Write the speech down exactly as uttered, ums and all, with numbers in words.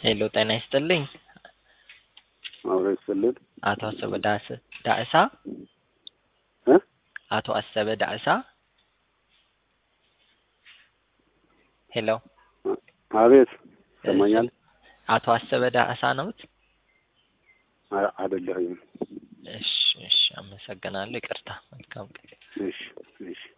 ሄሎ ጤና ይስጥልኝ አብሮ ይስጥልኝ አቶ አሰበ ዳስ ዳእሳ እ አቶ አሰበ ዳእሳ ሄሎ አቤት ሰማኛል አቶ አሰበ ዳእሳ ነዎት አይደለሁም እሺ እሺ አመሰግናለሁ ይቅርታ መልካም እሺ እሺ